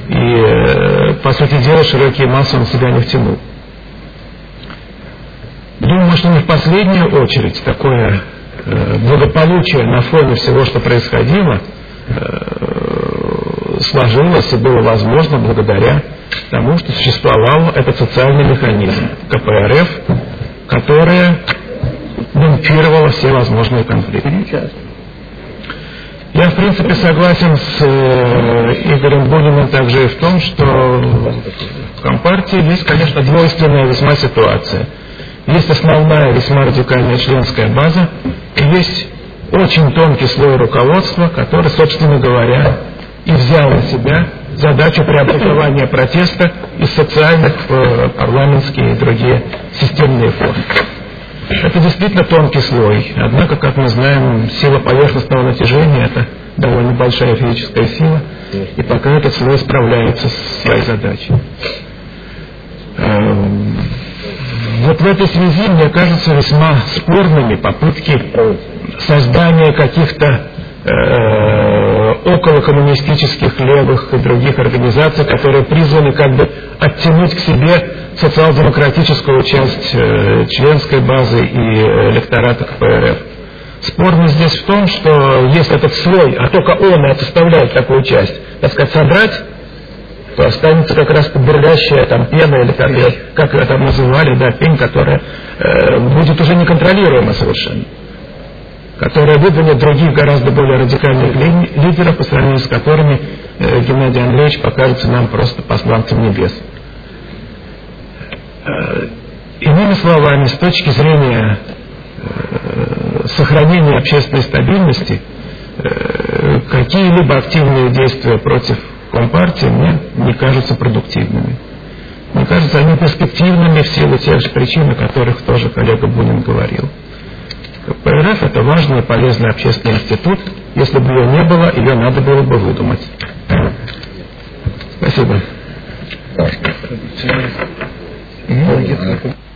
и, по сути дела, широкие массы он в себя не втянул. Думаю, что не в последнюю очередь такое благополучие на фоне всего, что происходило, сложилось и было возможно благодаря тому, что существовал этот социальный механизм КПРФ, которая демпфировала все возможные конфликты. Я, в принципе, согласен с Игорем Буниным также и в том, что в Компартии есть, конечно, двойственная весьма ситуация. Есть основная весьма радикальная членская база, и есть очень тонкий слой руководства, который, собственно говоря, и взял на себя задачу преобразования протеста из социальных в парламентские и другие системные формы. Это действительно тонкий слой, однако, как мы знаем, сила поверхностного натяжения – это довольно большая физическая сила, и пока этот слой справляется с своей задачей. Вот в этой связи, мне кажется, весьма спорными попытки создания каких-то околокоммунистических левых и других организаций, которые призваны как бы оттянуть к себе социал-демократическую часть членской базы и электората КПРФ. Спорность здесь в том, что если этот слой, а только он и составляет такую часть, так сказать, собрать, то останется как раз бурлящая там пена, или как ее там называли, да, пень, которая будет уже неконтролируема совершенно, которая выдвинет других гораздо более радикальных лидеров, по сравнению с которыми Геннадий Андреевич покажется нам просто посланцем небес. Иными словами, с точки зрения сохранения общественной стабильности, какие-либо активные действия против Компартии мне не кажутся продуктивными. Мне кажется, они перспективными в силу тех же причин, о которых тоже коллега Бунин говорил. КПРФ – это важный и полезный общественный институт. Если бы ее не было, ее надо было бы выдумать. Спасибо.